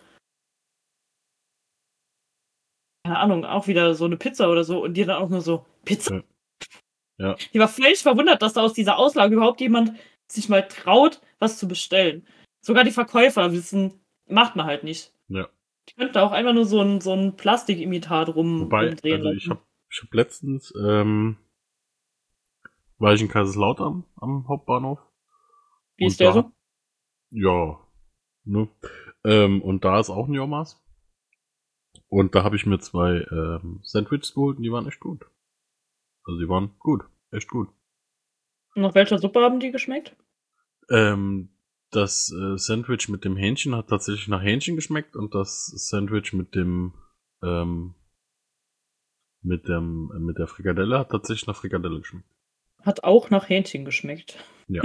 keine Ahnung, auch wieder so eine Pizza oder so und die dann auch nur so, Pizza. Ja. Die war völlig verwundert, dass da aus dieser Auslage überhaupt jemand sich mal traut, was zu bestellen. Sogar die Verkäufer wissen, macht man halt nicht. Ja. Ich könnte auch einfach nur so ein Plastikimitat Wobei, rumdrehen also lassen. ich hab letztens, war ich in Kaiserslautern am Hauptbahnhof. Wie ist Und der da- so? Ja. Ne? Und da ist auch ein Jormas. Und da habe ich mir 2 Sandwiches geholt und die waren echt gut. Also die waren gut. Echt gut. Und nach welcher Suppe haben die geschmeckt? Das Sandwich mit dem Hähnchen hat tatsächlich nach Hähnchen geschmeckt und das Sandwich mit der Frikadelle hat tatsächlich nach Frikadelle geschmeckt. Hat auch nach Hähnchen geschmeckt. Ja.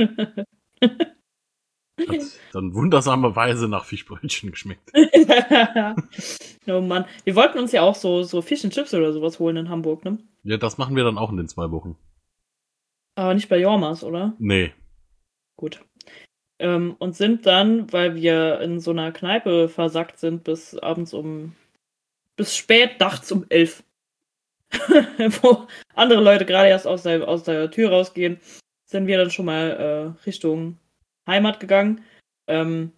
Hat dann wundersamerweise nach Fischbrötchen geschmeckt. Oh Mann. Wir wollten uns ja auch so Fish and Chips oder sowas holen in Hamburg, ne? Ja, das machen wir dann auch in den 2 Wochen. Aber nicht bei Jormas, oder? Nee. Gut. Und sind dann, weil wir in so einer Kneipe versackt sind, bis spät nachts um 11. Wo andere Leute gerade erst aus der Tür rausgehen, sind wir dann schon mal Richtung Heimat gegangen. Und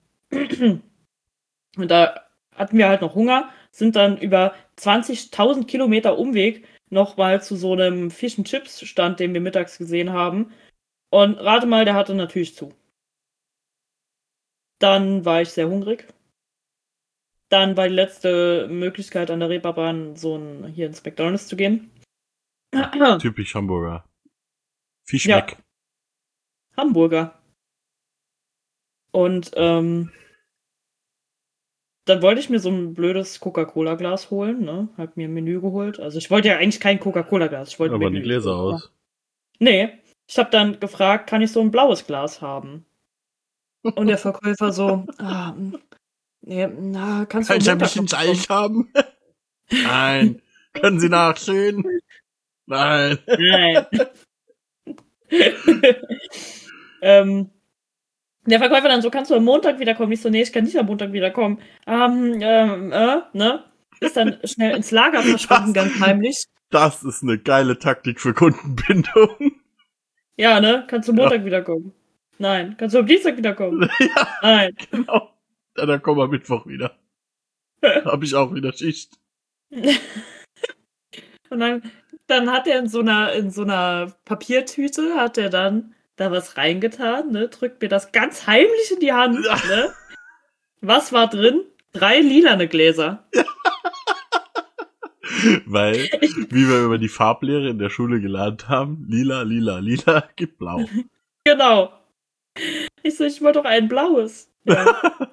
da hatten wir halt noch Hunger, sind dann über 20.000 Kilometer Umweg nochmal zu so einem Fish and Chips Stand, den wir mittags gesehen haben. Und rate mal, der hatte natürlich zu. Dann war ich sehr hungrig. Dann war die letzte Möglichkeit an der Reeperbahn, hier ins McDonald's zu gehen. Typisch Hamburger. Fisch Ja. weg. Hamburger. Und dann wollte ich mir so ein blödes Coca-Cola-Glas holen, ne? Hab mir ein Menü geholt. Also ich wollte ja eigentlich kein Coca-Cola-Glas. Ich wollte Aber die Gläser aus. Nee. Ich habe dann gefragt, kann ich so ein blaues Glas haben? Und der Verkäufer so, nee, kannst du Kann ich ein bisschen Eich haben? Nein. Können Sie nachsehen? Nein. Nein. Der Verkäufer dann so, kannst du am Montag wiederkommen? Ich so, nee, ich kann nicht am Montag wiederkommen. Ne? Ist dann schnell ins Lager verschwunden, ganz heimlich. Das ist eine geile Taktik für Kundenbindung. Ja, ne? Kannst du Montag wiederkommen? Nein. Kannst du am Dienstag wiederkommen? Ja, nein. Genau. Ja, dann kommen wir Mittwoch wieder. Hab ich auch wieder Schicht. Und dann hat er in so einer Papiertüte, hat er dann da was reingetan, ne? Drückt mir das ganz heimlich in die Hand, ne? Was war drin? 3 lilane Gläser. Weil, wie wir über die Farblehre in der Schule gelernt haben, lila, lila, lila gibt blau. Genau. Ich so, ich wollte doch ein blaues. Ja.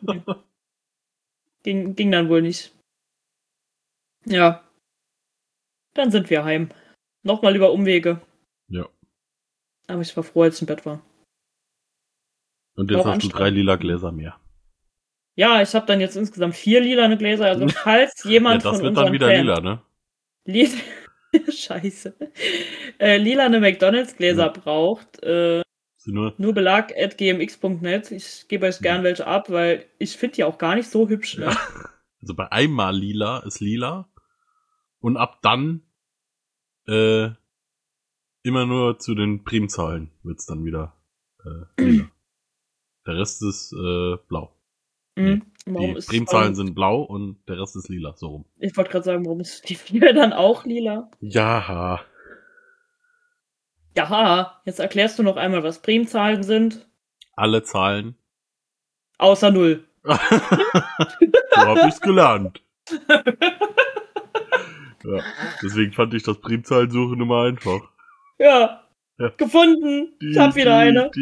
Ging dann wohl nicht. Ja. Dann sind wir heim. Nochmal über Umwege. Ja. Aber ich war froh, als ich im Bett war. Und jetzt hast du 3 lila Gläser mehr. Ja, ich habe dann jetzt insgesamt 4 lilane Gläser. Also falls jemand ja, das von wird dann wieder Fan lila, ne? Scheiße. Lilane McDonalds-Gläser braucht, nur belag@gmx.net. Ich gebe euch gern welche ab, weil ich finde die auch gar nicht so hübsch. Ne? Ja. Also bei einmal lila ist lila. Und ab dann immer nur zu den Primzahlen wird's dann wieder lila. Der Rest ist blau. Mhm. Die Primzahlen sind blau und der Rest ist lila, so rum. Ich wollte gerade sagen, warum ist die 4 dann auch lila? Ja. Ja, jetzt erklärst du noch einmal, was Primzahlen sind. Alle Zahlen. Außer 0. So hab ich's gelernt. Ja, deswegen fand ich das Primzahlensuchen immer einfach. Ja. Gefunden. Ich hab wieder eine.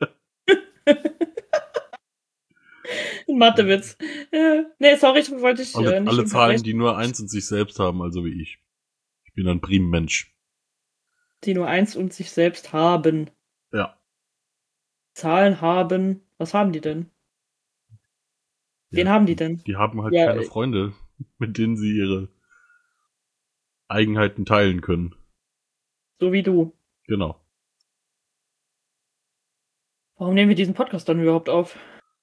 Ein Mathewitz. Nee, sorry, wollte ich nicht. Alle Zahlen, die nur 1 und sich selbst haben, also wie ich. Ich bin ein Primmensch. Die nur 1 und sich selbst haben. Ja. Zahlen haben. Was haben die denn? Wen haben die denn? Die haben halt keine Freunde, mit denen sie ihre Eigenheiten teilen können. So wie du. Genau. Warum nehmen wir diesen Podcast dann überhaupt auf?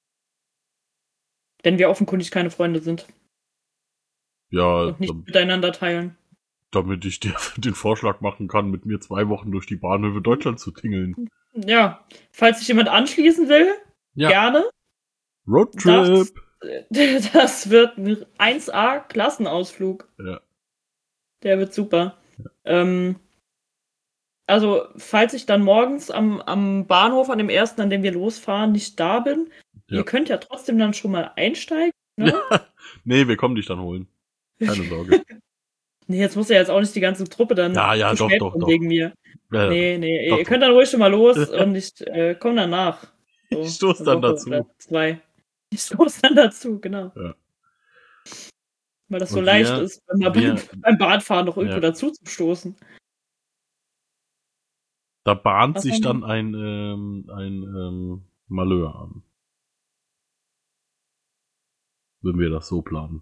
Wenn wir offenkundig keine Freunde sind. Ja. Und nicht miteinander teilen. Damit ich dir den Vorschlag machen kann, mit mir 2 Wochen durch die Bahnhöfe Deutschland zu tingeln. Ja. Falls sich jemand anschließen will, gerne. Roadtrip. Das wird ein 1A-Klassenausflug. Ja. Der wird super. Ja. Also, falls ich dann morgens am Bahnhof, an dem ersten, an dem wir losfahren, nicht da bin, ihr könnt ja trotzdem dann schon mal einsteigen. Ne? Ja. Nee, wir kommen dich dann holen. Keine Sorge. Nee, jetzt muss ja jetzt auch nicht die ganze Truppe dann Ja, zu doch, spät doch, kommen doch. wegen mir. Ja, Nee, doch, ihr könnt dann ruhig schon mal los und ich komme danach. So, Ich stoß eine dann Woche dazu. oder 2. Ich stoß dann dazu, genau. Ja. Weil das so Und leicht wir- ist, beim wir- Bahnfahren noch irgendwo Ja. dazu zu stoßen. Da bahnt Was sich haben dann ein Malheur an. Wenn wir das so planen.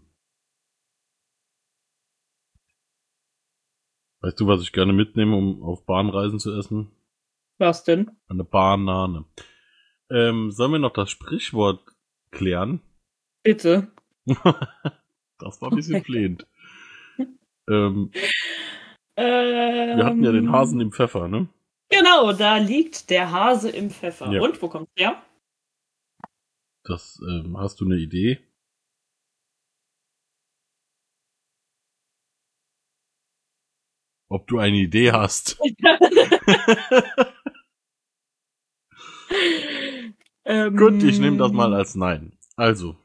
Weißt du, was ich gerne mitnehme, um auf Bahnreisen zu essen? Was denn? Eine Banane. Sollen wir noch das Sprichwort klären? Bitte. Das war ein bisschen flehend. Wir hatten ja den Hasen im Pfeffer, ne? Genau, da liegt der Hase im Pfeffer. Ja. Und, wo kommt's her? Das, hast du eine Idee? Ob du eine Idee hast? Gut, ich nehme das mal als Nein. Also,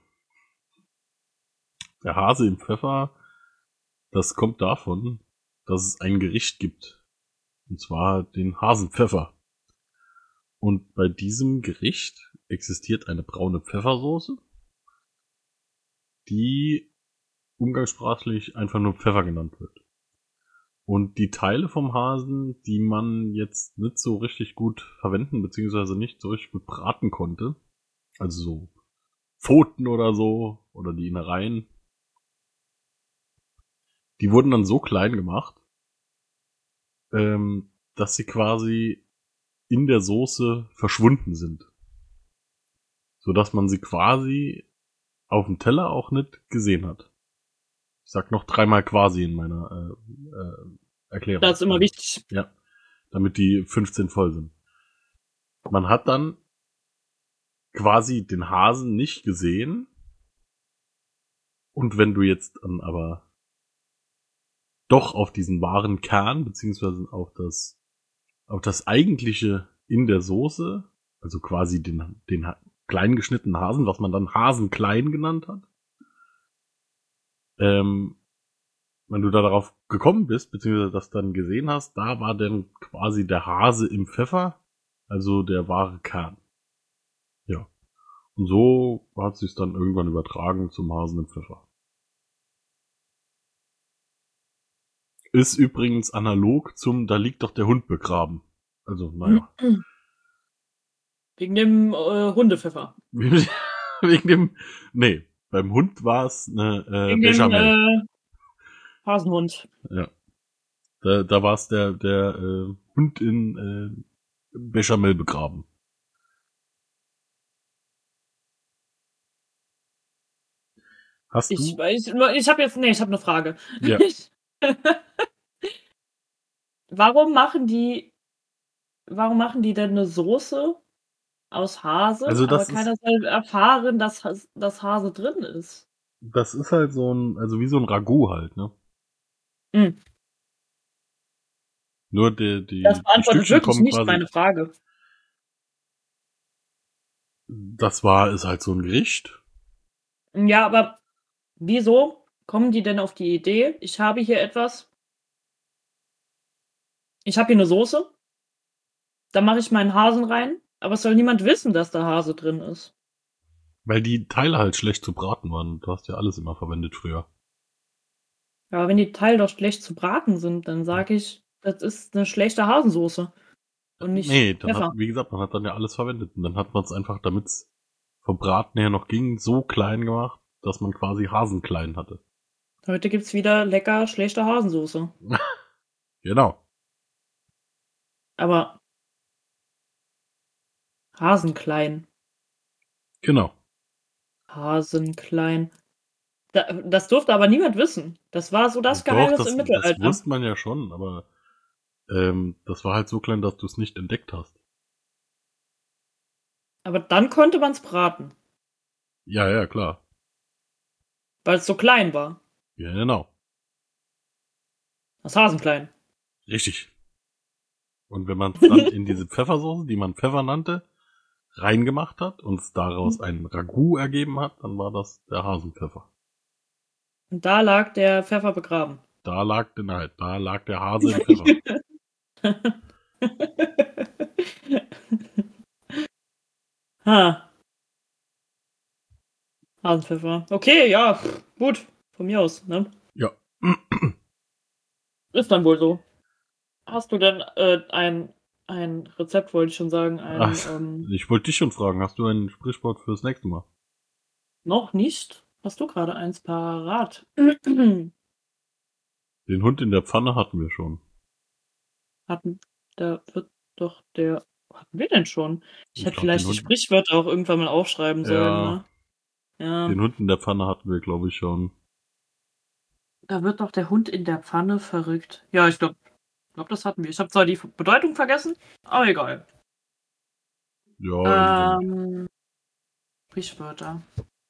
der Hase im Pfeffer, das kommt davon, dass es ein Gericht gibt. Und zwar den Hasenpfeffer. Und bei diesem Gericht existiert eine braune Pfeffersoße, die umgangssprachlich einfach nur Pfeffer genannt wird. Und die Teile vom Hasen, die man jetzt nicht so richtig gut verwenden, beziehungsweise nicht so richtig gut braten konnte, also so Pfoten oder so, oder die Innereien, die wurden dann so klein gemacht, dass sie quasi in der Soße verschwunden sind. Sodass man sie quasi auf dem Teller auch nicht gesehen hat. Ich sag noch 3-mal quasi in meiner Erklärung. Das ist immer wichtig. Ja, damit die 15 voll sind. Man hat dann quasi den Hasen nicht gesehen. Und wenn du jetzt dann aber doch auf diesen wahren Kern, beziehungsweise auf das eigentliche in der Soße, also quasi den klein geschnittenen Hasen, was man dann Hasenklein genannt hat, wenn du da darauf gekommen bist, beziehungsweise das dann gesehen hast, da war dann quasi der Hase im Pfeffer, also der wahre Kern. Ja. Und so hat sich's dann irgendwann übertragen zum Hasen im Pfeffer. Ist übrigens analog zum Da liegt doch der Hund begraben. Also, naja. Wegen dem Hundepfeffer. Wegen dem, nee, beim Hund war es eine Wegen Bechamel. dem Hasenhund. Ja. Da war es der Hund in Bechamel begraben. Hast du? Ich habe eine Frage. Ja. Warum machen die denn eine Soße aus Hase, Also das aber keiner soll erfahren, dass Hase drin ist? Das ist halt so also wie so ein Ragout halt, ne? Mhm. Nur die Das beantwortet Stückchen wirklich kommen nicht quasi. meine Frage. Ist halt so ein Gericht. Ja, aber wieso kommen die denn auf die Idee, ich habe hier eine Soße, da mache ich meinen Hasen rein, aber es soll niemand wissen, dass da Hase drin ist. Weil die Teile halt schlecht zu braten waren. Du hast ja alles immer verwendet früher. Ja, aber wenn die Teile doch schlecht zu braten sind, dann sage ich, das ist eine schlechte Hasensoße. Und nicht Nee, dann Pfeffer. wie gesagt, man hat dann ja alles verwendet. Und dann hat man es einfach, damit es vom Braten her noch ging, so klein gemacht, dass man quasi Hasenklein hatte. Heute gibt's wieder lecker schlechte Hasensoße. Genau. Aber Hasenklein. Genau. Hasenklein. Das durfte aber niemand wissen. Das war so das Geheimnis im Das Mittelalter. wusste man ja schon, aber das war halt so klein, dass du es nicht entdeckt hast. Aber dann konnte man's braten, Ja, klar. weil es so klein war. Ja, genau. Das Hasenklein. Richtig. Und wenn man es dann in diese Pfeffersoße, die man Pfeffer nannte, reingemacht hat und es daraus ein Ragout ergeben hat, dann war das der Hasenpfeffer. Und da lag der Pfeffer begraben. Da lag der Hase im Pfeffer. Hasenpfeffer. Okay, ja, gut. Von mir aus, ne? Ja. Ist dann wohl so. Hast du denn ein Rezept, wollte ich schon sagen, Ich wollte dich schon fragen, hast du ein Sprichwort fürs nächste Mal? noch nicht? Hast du gerade eins parat? Den Hund in der Pfanne hatten wir schon. Hatten wir denn schon? Ich hätte glaub, vielleicht die Sprichwörter auch irgendwann mal aufschreiben sollen, ne? Ja. Den Hund in der Pfanne hatten wir, glaube ich, schon. Da wird doch der Hund in der Pfanne verrückt. Ja, ich glaube, das hatten wir. Ich habe zwar die Bedeutung vergessen, aber egal. Ja, Sprichwörter.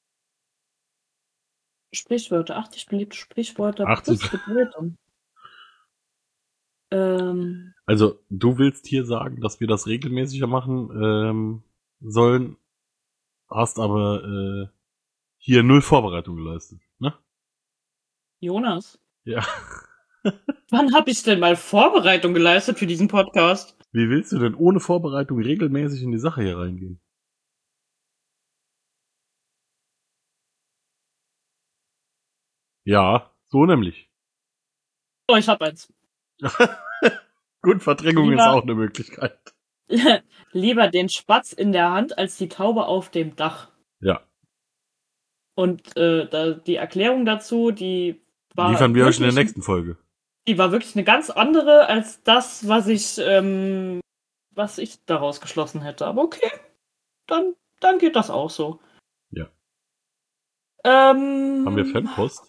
Sprichwörter. 80 beliebte Sprichwörter 80. plus Bedeutung. Also, du willst hier sagen, dass wir das regelmäßiger machen sollen, hast aber hier 0 Vorbereitung geleistet, ne? Jonas? Ja. Wann habe ich denn mal Vorbereitung geleistet für diesen Podcast? Wie willst du denn ohne Vorbereitung regelmäßig in die Sache hier reingehen? Ja, so nämlich. Oh, ich hab eins. Gut, Verdrängung ist auch eine Möglichkeit. Lieber den Spatz in der Hand als die Taube auf dem Dach. Ja. Und die Erklärung dazu, die war. Liefern wir euch in der nächsten Folge. Die war wirklich eine ganz andere als das, was ich daraus geschlossen hätte. Aber okay, dann geht das auch so. Ja. Haben wir Fanpost?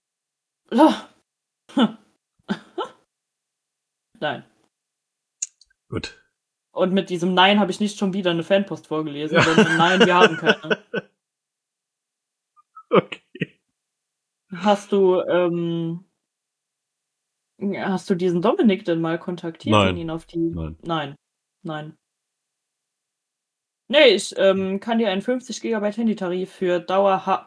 Nein. Gut. Und mit diesem Nein habe ich nicht schon wieder eine Fanpost vorgelesen, sondern nein, wir haben keine. Okay. Hast du diesen Dominik denn mal kontaktiert? Nein. Ihn auf die... Nein. Nee, ich kann dir einen 50 GB Handytarif für Dauer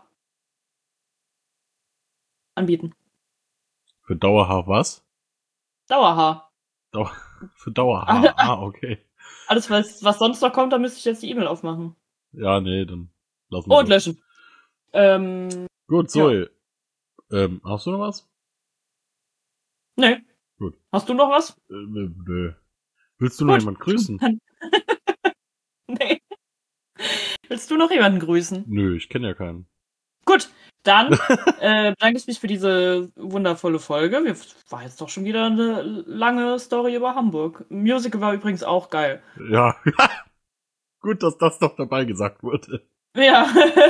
anbieten. Für Dauerhaar was? Dauer für Dauerhaar, okay. Alles, was sonst noch kommt, da müsste ich jetzt die E-Mail aufmachen. Ja, nee, dann lassen wir und löschen. Gut, Zoe. Ja. Hast du noch was? Nee. Gut. Hast du noch was? Nö. Willst du noch jemanden grüßen? Nee. Willst du noch jemanden grüßen? Nö, ich kenne ja keinen. Gut, dann bedanke ich mich für diese wundervolle Folge. War jetzt doch schon wieder eine lange Story über Hamburg. Musical war übrigens auch geil. Ja. Gut, dass das doch dabei gesagt wurde. Ja.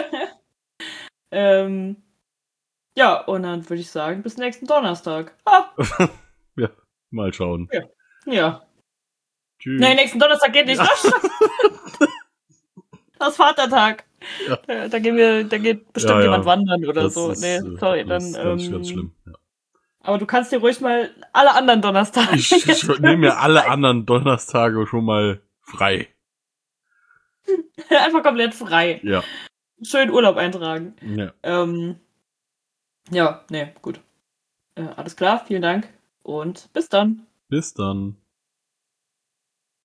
Ja, und dann würde ich sagen, bis nächsten Donnerstag. Ja, mal schauen. Ja. Tschüss. Nee, nächsten Donnerstag geht nicht. Ja. Das ist Vatertag. Ja. Da geht bestimmt jemand wandern oder das so. Nee, sorry, das dann. ist ganz schlimm. Ja. Aber du kannst dir ruhig mal alle anderen Donnerstage. Ich nehme mir alle anderen Donnerstage schon mal frei. Einfach komplett frei. Ja. Schön Urlaub eintragen. Ja. Ja, nee, gut. Alles klar, vielen Dank und bis dann. Bis dann.